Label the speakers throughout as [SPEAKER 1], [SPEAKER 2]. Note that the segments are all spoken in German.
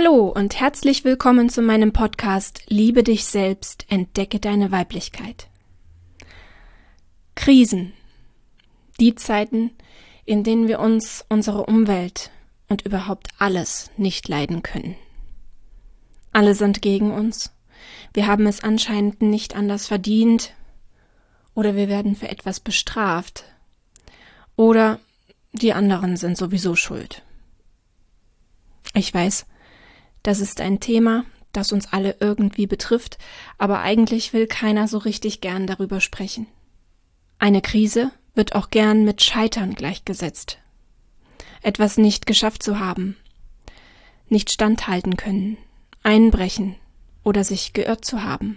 [SPEAKER 1] Hallo und herzlich willkommen zu meinem Podcast Liebe dich selbst, entdecke deine Weiblichkeit. Krisen. Die Zeiten, in denen wir uns, unsere Umwelt und überhaupt alles nicht leiden können. Alle sind gegen uns. Wir haben es anscheinend nicht anders verdient. Oder wir werden für etwas bestraft. Oder die anderen sind sowieso schuld. Ich weiß, das ist ein Thema, das uns alle irgendwie betrifft, aber eigentlich will keiner so richtig gern darüber sprechen. Eine Krise wird auch gern mit Scheitern gleichgesetzt. Etwas nicht geschafft zu haben, nicht standhalten können, einbrechen oder sich geirrt zu haben.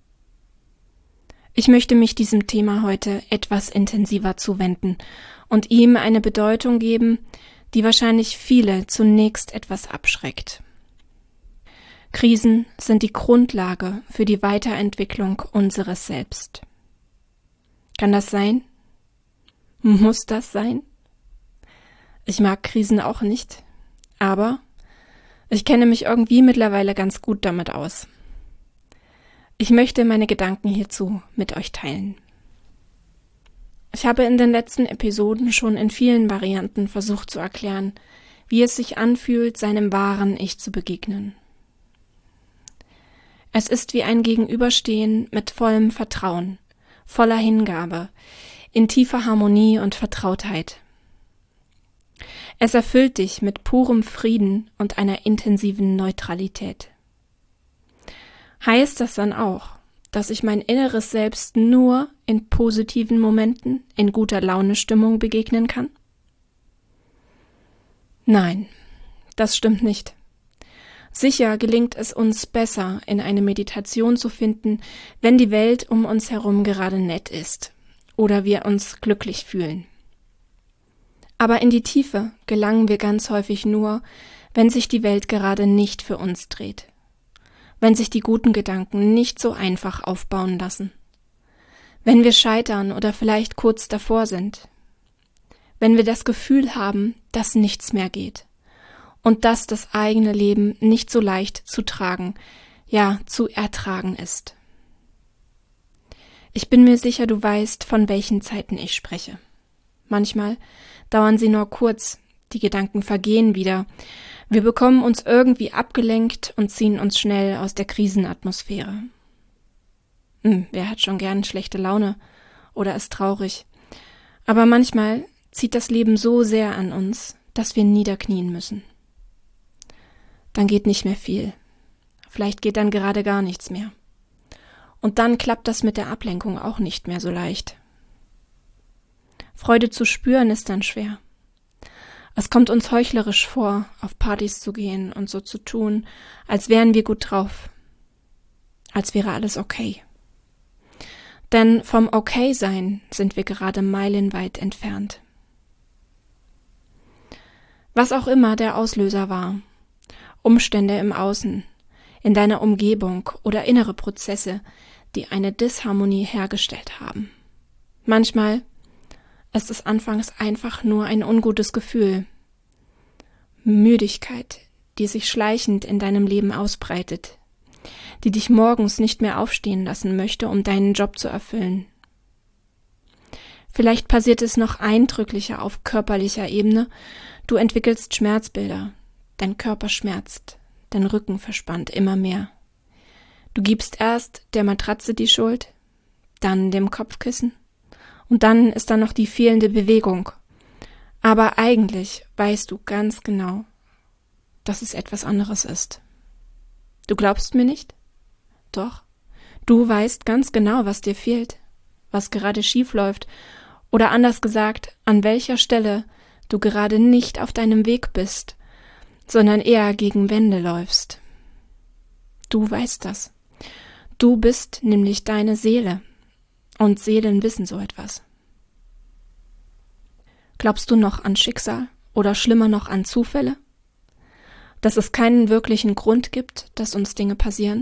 [SPEAKER 1] Ich möchte mich diesem Thema heute etwas intensiver zuwenden und ihm eine Bedeutung geben, die wahrscheinlich viele zunächst etwas abschreckt. Krisen sind die Grundlage für die Weiterentwicklung unseres Selbst. Kann das sein? Muss das sein? Ich mag Krisen auch nicht, aber ich kenne mich irgendwie mittlerweile ganz gut damit aus. Ich möchte meine Gedanken hierzu mit euch teilen. Ich habe in den letzten Episoden schon in vielen Varianten versucht zu erklären, wie es sich anfühlt, seinem wahren Ich zu begegnen. Es ist wie ein Gegenüberstehen mit vollem Vertrauen, voller Hingabe, in tiefer Harmonie und Vertrautheit. Es erfüllt dich mit purem Frieden und einer intensiven Neutralität. Heißt das dann auch, dass ich mein inneres Selbst nur in positiven Momenten, in guter Laune-Stimmung begegnen kann? Nein, das stimmt nicht. Sicher gelingt es uns besser, in eine Meditation zu finden, wenn die Welt um uns herum gerade nett ist oder wir uns glücklich fühlen. Aber in die Tiefe gelangen wir ganz häufig nur, wenn sich die Welt gerade nicht für uns dreht, wenn sich die guten Gedanken nicht so einfach aufbauen lassen, wenn wir scheitern oder vielleicht kurz davor sind, wenn wir das Gefühl haben, dass nichts mehr geht. Und dass das eigene Leben nicht so leicht zu tragen, ja, zu ertragen ist. Ich bin mir sicher, du weißt, von welchen Zeiten ich spreche. Manchmal dauern sie nur kurz, die Gedanken vergehen wieder. Wir bekommen uns irgendwie abgelenkt und ziehen uns schnell aus der Krisenatmosphäre. Wer hat schon gern schlechte Laune oder ist traurig? Aber manchmal zieht das Leben so sehr an uns, dass wir niederknien müssen. Dann geht nicht mehr viel. Vielleicht geht dann gerade gar nichts mehr. Und dann klappt das mit der Ablenkung auch nicht mehr so leicht. Freude zu spüren ist dann schwer. Es kommt uns heuchlerisch vor, auf Partys zu gehen und so zu tun, als wären wir gut drauf. Als wäre alles okay. Denn vom Okay-Sein sind wir gerade meilenweit entfernt. Was auch immer der Auslöser war, Umstände im Außen, in deiner Umgebung oder innere Prozesse, die eine Disharmonie hergestellt haben. Manchmal ist es anfangs einfach nur ein ungutes Gefühl. Müdigkeit, die sich schleichend in deinem Leben ausbreitet, die dich morgens nicht mehr aufstehen lassen möchte, um deinen Job zu erfüllen. Vielleicht passiert es noch eindrücklicher auf körperlicher Ebene, du entwickelst Schmerzbilder. Dein Körper schmerzt, dein Rücken verspannt immer mehr. Du gibst erst der Matratze die Schuld, dann dem Kopfkissen und dann ist da noch die fehlende Bewegung. Aber eigentlich weißt du ganz genau, dass es etwas anderes ist. Du glaubst mir nicht? Doch, du weißt ganz genau, was dir fehlt, was gerade schief läuft oder anders gesagt, an welcher Stelle du gerade nicht auf deinem Weg bist, sondern eher gegen Wände läufst. Du weißt das. Du bist nämlich deine Seele. Und Seelen wissen so etwas. Glaubst du noch an Schicksal oder schlimmer noch an Zufälle? Dass es keinen wirklichen Grund gibt, dass uns Dinge passieren?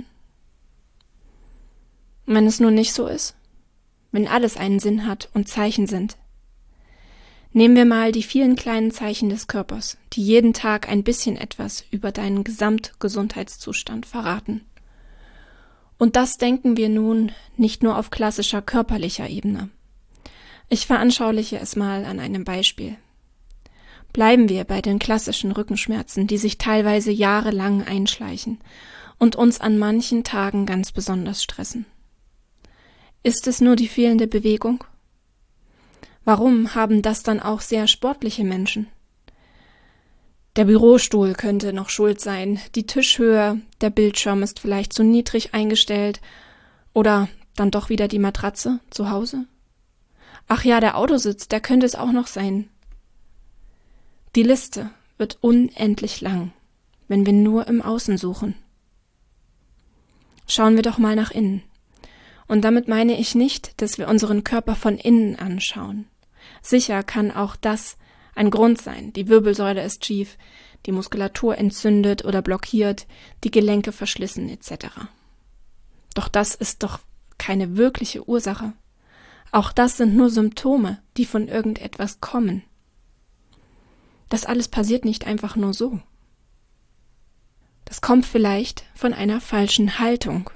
[SPEAKER 1] Wenn es nur nicht so ist? Wenn alles einen Sinn hat und Zeichen sind? Nehmen wir mal die vielen kleinen Zeichen des Körpers, die jeden Tag ein bisschen etwas über deinen Gesamtgesundheitszustand verraten. Und das denken wir nun nicht nur auf klassischer körperlicher Ebene. Ich veranschauliche es mal an einem Beispiel. Bleiben wir bei den klassischen Rückenschmerzen, die sich teilweise jahrelang einschleichen und uns an manchen Tagen ganz besonders stressen. Ist es nur die fehlende Bewegung? Warum haben das dann auch sehr sportliche Menschen? Der Bürostuhl könnte noch schuld sein, die Tischhöhe, der Bildschirm ist vielleicht zu niedrig eingestellt oder dann doch wieder die Matratze zu Hause? Ach ja, der Autositz, der könnte es auch noch sein. Die Liste wird unendlich lang, wenn wir nur im Außen suchen. Schauen wir doch mal nach innen. Und damit meine ich nicht, dass wir unseren Körper von innen anschauen. Sicher kann auch das ein Grund sein. Die Wirbelsäule ist schief, die Muskulatur entzündet oder blockiert, die Gelenke verschlissen etc. Doch das ist doch keine wirkliche Ursache. Auch das sind nur Symptome, die von irgendetwas kommen. Das alles passiert nicht einfach nur so. Das kommt vielleicht von einer falschen Haltung.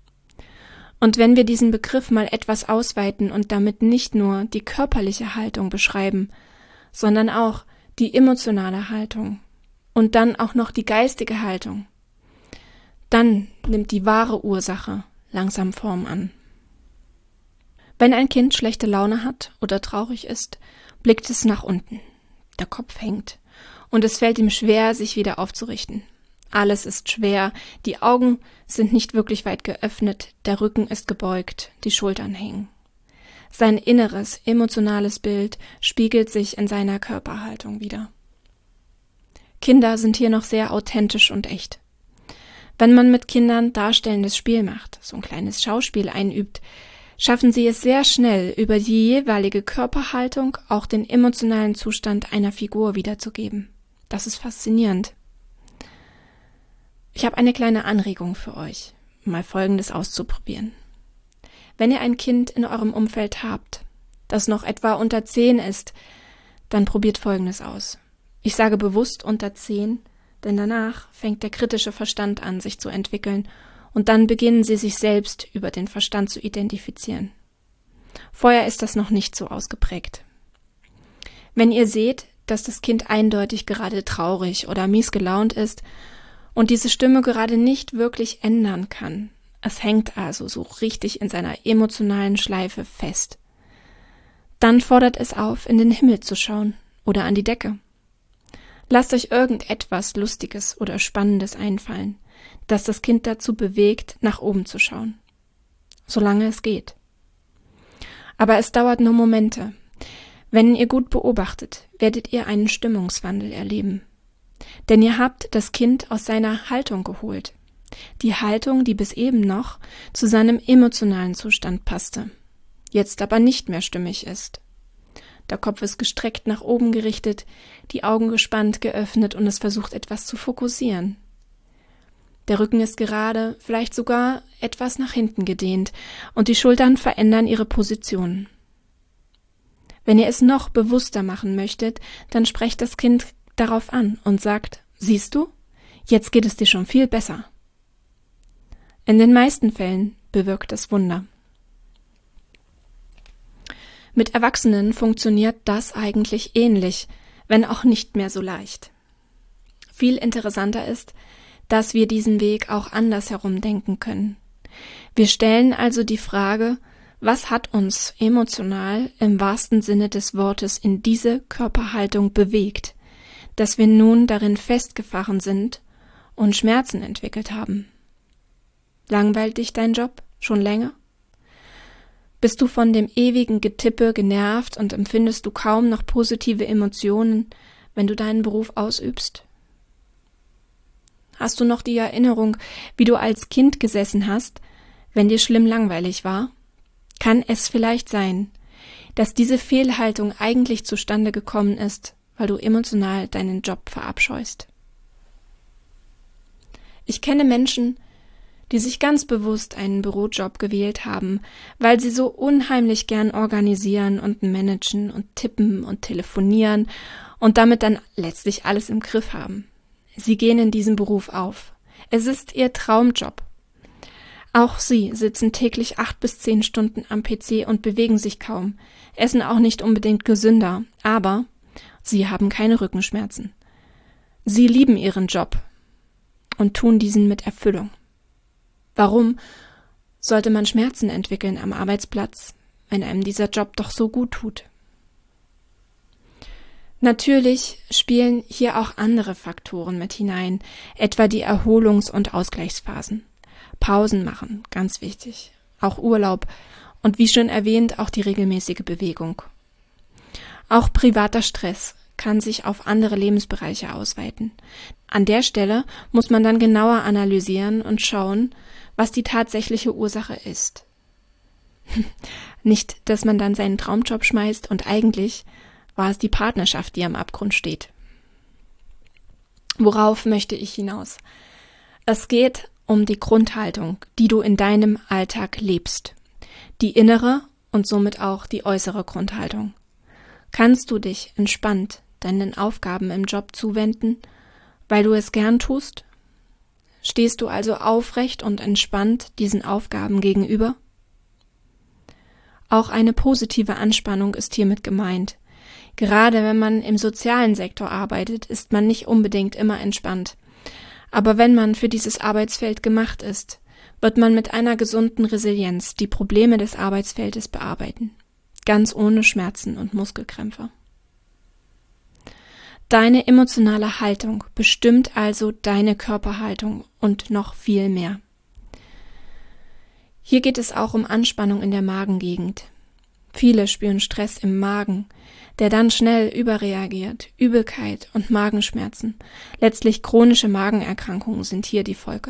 [SPEAKER 1] Und wenn wir diesen Begriff mal etwas ausweiten und damit nicht nur die körperliche Haltung beschreiben, sondern auch die emotionale Haltung und dann auch noch die geistige Haltung, dann nimmt die wahre Ursache langsam Form an. Wenn ein Kind schlechte Laune hat oder traurig ist, blickt es nach unten. Der Kopf hängt und es fällt ihm schwer, sich wieder aufzurichten. Alles ist schwer, die Augen sind nicht wirklich weit geöffnet, der Rücken ist gebeugt, die Schultern hängen. Sein inneres, emotionales Bild spiegelt sich in seiner Körperhaltung wider. Kinder sind hier noch sehr authentisch und echt. Wenn man mit Kindern darstellendes Spiel macht, so ein kleines Schauspiel einübt, schaffen sie es sehr schnell, über die jeweilige Körperhaltung auch den emotionalen Zustand einer Figur wiederzugeben. Das ist faszinierend. Ich habe eine kleine Anregung für euch, mal Folgendes auszuprobieren. Wenn ihr ein Kind in eurem Umfeld habt, das noch etwa unter 10 ist, dann probiert Folgendes aus. Ich sage bewusst unter 10, denn danach fängt der kritische Verstand an, sich zu entwickeln und dann beginnen sie sich selbst über den Verstand zu identifizieren. Vorher ist das noch nicht so ausgeprägt. Wenn ihr seht, dass das Kind eindeutig gerade traurig oder mies gelaunt ist und diese Stimme gerade nicht wirklich ändern kann, es hängt also so richtig in seiner emotionalen Schleife fest, dann fordert es auf, in den Himmel zu schauen oder an die Decke. Lasst euch irgendetwas Lustiges oder Spannendes einfallen, das das Kind dazu bewegt, nach oben zu schauen. Solange es geht. Aber es dauert nur Momente. Wenn ihr gut beobachtet, werdet ihr einen Stimmungswandel erleben. Denn ihr habt das Kind aus seiner Haltung geholt. Die Haltung, die bis eben noch zu seinem emotionalen Zustand passte, jetzt aber nicht mehr stimmig ist. Der Kopf ist gestreckt nach oben gerichtet, die Augen gespannt geöffnet und es versucht etwas zu fokussieren. Der Rücken ist gerade, vielleicht sogar etwas nach hinten gedehnt und die Schultern verändern ihre Position. Wenn ihr es noch bewusster machen möchtet, dann sprecht das Kind darauf an und sagt, siehst du, jetzt geht es dir schon viel besser. In den meisten Fällen bewirkt es Wunder. Mit Erwachsenen funktioniert das eigentlich ähnlich, wenn auch nicht mehr so leicht. Viel interessanter ist, dass wir diesen Weg auch andersherum denken können. Wir stellen also die Frage, was hat uns emotional im wahrsten Sinne des Wortes in diese Körperhaltung bewegt, dass wir nun darin festgefahren sind und Schmerzen entwickelt haben? Langweilt dich dein Job schon länger? Bist du von dem ewigen Getippe genervt und empfindest du kaum noch positive Emotionen, wenn du deinen Beruf ausübst? Hast du noch die Erinnerung, wie du als Kind gesessen hast, wenn dir schlimm langweilig war? Kann es vielleicht sein, dass diese Fehlhaltung eigentlich zustande gekommen ist, weil du emotional deinen Job verabscheust? Ich kenne Menschen, die sich ganz bewusst einen Bürojob gewählt haben, weil sie so unheimlich gern organisieren und managen und tippen und telefonieren und damit dann letztlich alles im Griff haben. Sie gehen in diesem Beruf auf. Es ist ihr Traumjob. Auch sie sitzen täglich 8 bis 10 Stunden am PC und bewegen sich kaum, essen auch nicht unbedingt gesünder, aber sie haben keine Rückenschmerzen. Sie lieben ihren Job und tun diesen mit Erfüllung. Warum sollte man Schmerzen entwickeln am Arbeitsplatz, wenn einem dieser Job doch so gut tut? Natürlich spielen hier auch andere Faktoren mit hinein, etwa die Erholungs- und Ausgleichsphasen. Pausen machen, ganz wichtig. Auch Urlaub und wie schon erwähnt, auch die regelmäßige Bewegung. Auch privater Stress kann sich auf andere Lebensbereiche ausweiten. An der Stelle muss man dann genauer analysieren und schauen, was die tatsächliche Ursache ist. Nicht, dass man dann seinen Traumjob schmeißt und eigentlich war es die Partnerschaft, die am Abgrund steht. Worauf möchte ich hinaus? Es geht um die Grundhaltung, die du in deinem Alltag lebst. Die innere und somit auch die äußere Grundhaltung. Kannst du dich entspannt deinen Aufgaben im Job zuwenden, weil du es gern tust? Stehst du also aufrecht und entspannt diesen Aufgaben gegenüber? Auch eine positive Anspannung ist hiermit gemeint. Gerade wenn man im sozialen Sektor arbeitet, ist man nicht unbedingt immer entspannt. Aber wenn man für dieses Arbeitsfeld gemacht ist, wird man mit einer gesunden Resilienz die Probleme des Arbeitsfeldes bearbeiten. Ganz ohne Schmerzen und Muskelkrämpfe. Deine emotionale Haltung bestimmt also deine Körperhaltung und noch viel mehr. Hier geht es auch um Anspannung in der Magengegend. Viele spüren Stress im Magen, der dann schnell überreagiert. Übelkeit und Magenschmerzen, letztlich chronische Magenerkrankungen sind hier die Folge.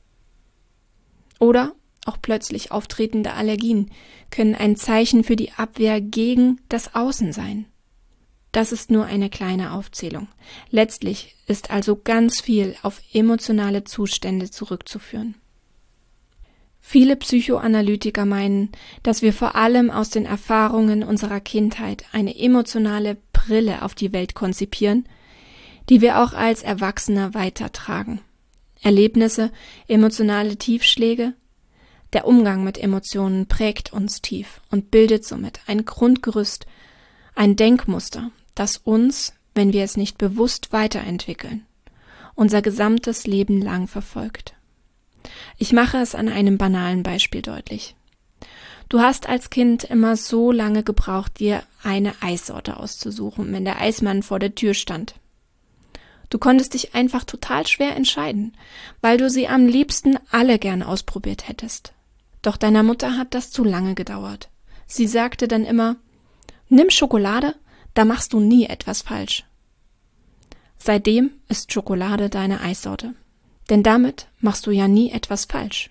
[SPEAKER 1] Oder auch plötzlich auftretende Allergien können ein Zeichen für die Abwehr gegen das Außen sein. Das ist nur eine kleine Aufzählung. Letztlich ist also ganz viel auf emotionale Zustände zurückzuführen. Viele Psychoanalytiker meinen, dass wir vor allem aus den Erfahrungen unserer Kindheit eine emotionale Brille auf die Welt konzipieren, die wir auch als Erwachsene weitertragen. Erlebnisse, emotionale Tiefschläge, der Umgang mit Emotionen prägt uns tief und bildet somit ein Grundgerüst, ein Denkmuster, das uns, wenn wir es nicht bewusst weiterentwickeln, unser gesamtes Leben lang verfolgt. Ich mache es an einem banalen Beispiel deutlich. Du hast als Kind immer so lange gebraucht, dir eine Eissorte auszusuchen, wenn der Eismann vor der Tür stand. Du konntest dich einfach total schwer entscheiden, weil du sie am liebsten alle gern ausprobiert hättest. Doch deiner Mutter hat das zu lange gedauert. Sie sagte dann immer, nimm Schokolade, da machst du nie etwas falsch. Seitdem ist Schokolade deine Eissorte. Denn damit machst du ja nie etwas falsch.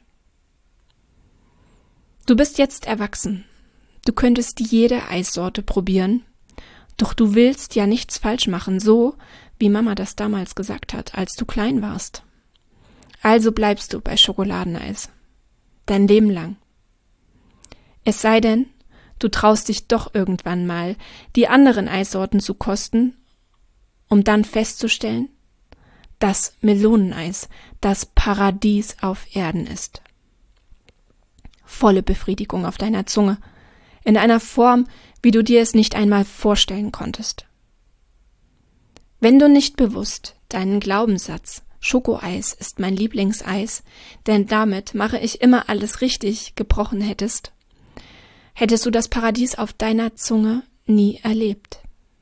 [SPEAKER 1] Du bist jetzt erwachsen. Du könntest jede Eissorte probieren, doch du willst ja nichts falsch machen, so wie Mama das damals gesagt hat, als du klein warst. Also bleibst du bei Schokoladeneis. Dein Leben lang. Es sei denn, du traust dich doch irgendwann mal, die anderen Eissorten zu kosten, um dann festzustellen, dass Meloneneis das Paradies auf Erden ist. Volle Befriedigung auf deiner Zunge, in einer Form, wie du dir es nicht einmal vorstellen konntest. Wenn du nicht bewusst deinen Glaubenssatz Schokoeis ist mein Lieblingseis, denn damit mache ich immer alles richtig gebrochen hättest, hättest du das Paradies auf deiner Zunge nie erlebt.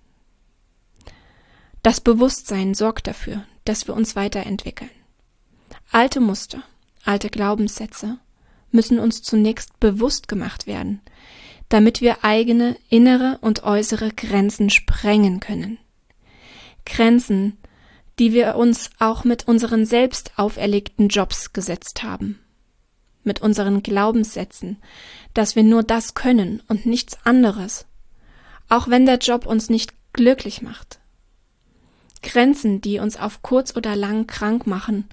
[SPEAKER 1] Das Bewusstsein sorgt dafür, dass wir uns weiterentwickeln. Alte Muster, alte Glaubenssätze müssen uns zunächst bewusst gemacht werden, damit wir eigene innere und äußere Grenzen sprengen können. Grenzen, die wir uns auch mit unseren selbst auferlegten Jobs gesetzt haben. Mit unseren Glaubenssätzen, dass wir nur das können und nichts anderes, auch wenn der Job uns nicht glücklich macht. Grenzen, die uns auf kurz oder lang krank machen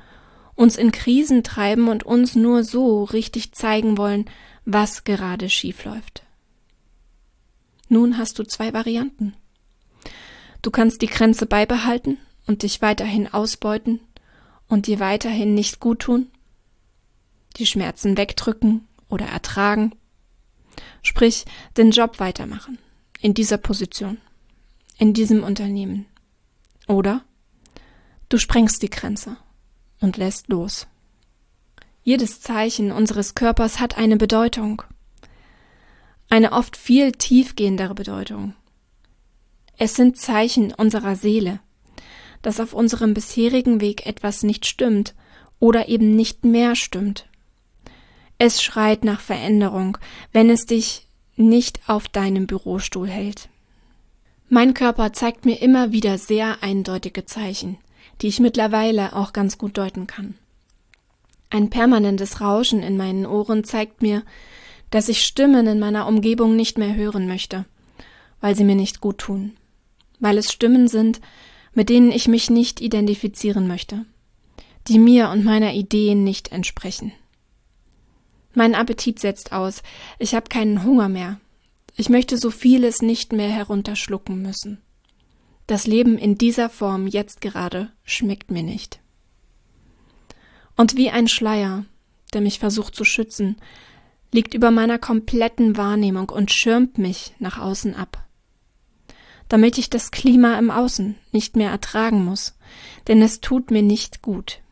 [SPEAKER 1] uns in Krisen treiben und uns nur so richtig zeigen wollen, was gerade schief läuft. Nun hast du 2 Varianten. Du kannst die Grenze beibehalten und dich weiterhin ausbeuten und dir weiterhin nicht gut tun, die Schmerzen wegdrücken oder ertragen, sprich den Job weitermachen, in dieser Position, in diesem Unternehmen. Oder du sprengst die Grenze und lässt los. Jedes Zeichen unseres Körpers hat eine Bedeutung, eine oft viel tiefgehendere Bedeutung. Es sind Zeichen unserer Seele, dass auf unserem bisherigen Weg etwas nicht stimmt oder eben nicht mehr stimmt. Es schreit nach Veränderung, wenn es dich nicht auf deinem Bürostuhl hält. Mein Körper zeigt mir immer wieder sehr eindeutige Zeichen, die ich mittlerweile auch ganz gut deuten kann. Ein permanentes Rauschen in meinen Ohren zeigt mir, dass ich Stimmen in meiner Umgebung nicht mehr hören möchte, weil sie mir nicht gut tun, weil es Stimmen sind, mit denen ich mich nicht identifizieren möchte, die mir und meiner Ideen nicht entsprechen. Mein Appetit setzt aus, ich habe keinen Hunger mehr, ich möchte so vieles nicht mehr herunterschlucken müssen. Das Leben in dieser Form jetzt gerade schmeckt mir nicht. Und wie ein Schleier, der mich versucht zu schützen, liegt über meiner kompletten Wahrnehmung und schirmt mich nach außen ab. Damit ich das Klima im Außen nicht mehr ertragen muss, denn es tut mir nicht gut.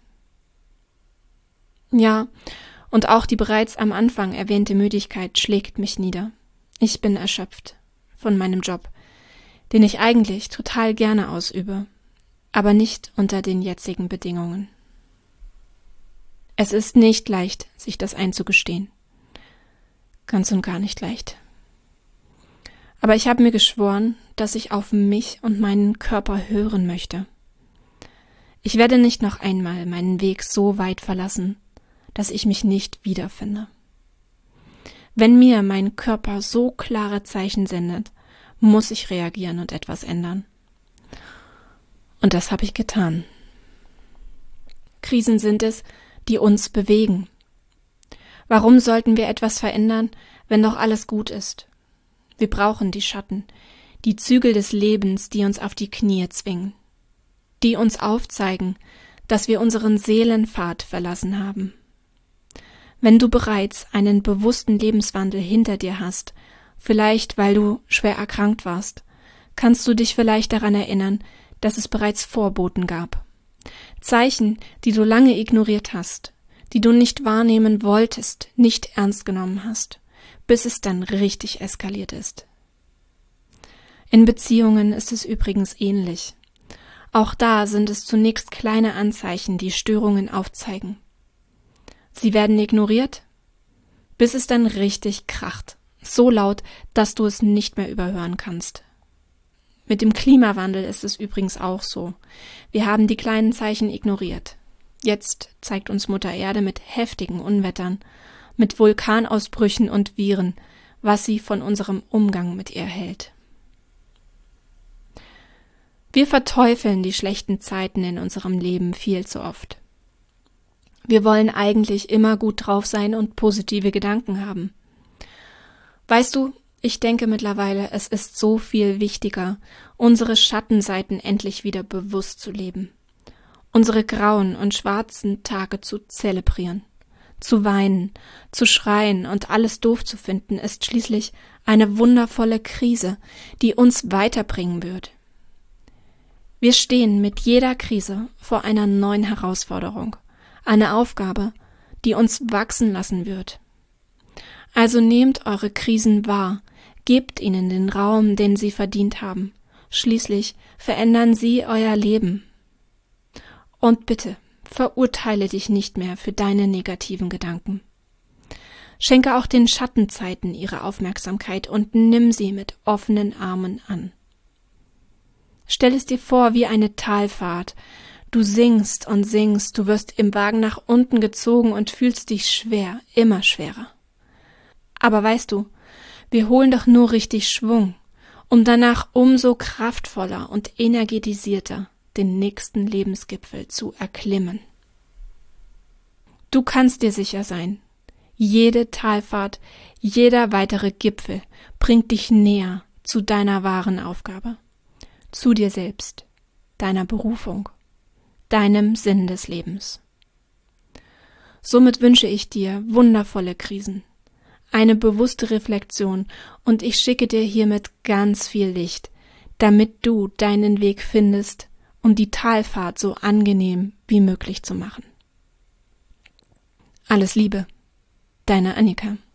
[SPEAKER 1] Ja, und auch die bereits am Anfang erwähnte Müdigkeit schlägt mich nieder. Ich bin erschöpft von meinem Job, den ich eigentlich total gerne ausübe, aber nicht unter den jetzigen Bedingungen. Es ist nicht leicht, sich das einzugestehen. Ganz und gar nicht leicht. Aber ich habe mir geschworen, dass ich auf mich und meinen Körper hören möchte. Ich werde nicht noch einmal meinen Weg so weit verlassen, dass ich mich nicht wiederfinde. Wenn mir mein Körper so klare Zeichen sendet, muss ich reagieren und etwas ändern. Und das habe ich getan. Krisen sind es, die uns bewegen. Warum sollten wir etwas verändern, wenn doch alles gut ist? Wir brauchen die Schatten, die Zügel des Lebens, die uns auf die Knie zwingen, die uns aufzeigen, dass wir unseren Seelenpfad verlassen haben. Wenn du bereits einen bewussten Lebenswandel hinter dir hast, vielleicht weil du schwer erkrankt warst, kannst du dich vielleicht daran erinnern, dass es bereits Vorboten gab. Zeichen, die du lange ignoriert hast, die du nicht wahrnehmen wolltest, nicht ernst genommen hast, bis es dann richtig eskaliert ist. In Beziehungen ist es übrigens ähnlich. Auch da sind es zunächst kleine Anzeichen, die Störungen aufzeigen. Sie werden ignoriert, bis es dann richtig kracht, so laut, dass du es nicht mehr überhören kannst. Mit dem Klimawandel ist es übrigens auch so. Wir haben die kleinen Zeichen ignoriert. Jetzt zeigt uns Mutter Erde mit heftigen Unwettern, mit Vulkanausbrüchen und Viren, was sie von unserem Umgang mit ihr hält. Wir verteufeln die schlechten Zeiten in unserem Leben viel zu oft. Wir wollen eigentlich immer gut drauf sein und positive Gedanken haben. Weißt du, ich denke mittlerweile, es ist so viel wichtiger, unsere Schattenseiten endlich wieder bewusst zu leben, unsere grauen und schwarzen Tage zu zelebrieren. Zu weinen, zu schreien und alles doof zu finden, ist schließlich eine wundervolle Krise, die uns weiterbringen wird. Wir stehen mit jeder Krise vor einer neuen Herausforderung, eine Aufgabe, die uns wachsen lassen wird. Also nehmt eure Krisen wahr, gebt ihnen den Raum, den sie verdient haben. Schließlich verändern sie euer Leben. Und bitte, verurteile dich nicht mehr für deine negativen Gedanken. Schenke auch den Schattenzeiten ihre Aufmerksamkeit und nimm sie mit offenen Armen an. Stell es dir vor wie eine Talfahrt. Du singst und singst, du wirst im Wagen nach unten gezogen und fühlst dich schwer, immer schwerer. Aber weißt du, wir holen doch nur richtig Schwung, um danach umso kraftvoller und energetisierter den nächsten Lebensgipfel zu erklimmen. Du kannst dir sicher sein. Jede Talfahrt, jeder weitere Gipfel bringt dich näher zu deiner wahren Aufgabe, zu dir selbst, deiner Berufung, deinem Sinn des Lebens. Somit wünsche ich dir wundervolle Krisen, eine bewusste Reflexion und ich schicke dir hiermit ganz viel Licht, damit du deinen Weg findest, um die Talfahrt so angenehm wie möglich zu machen. Alles Liebe, deine Annika.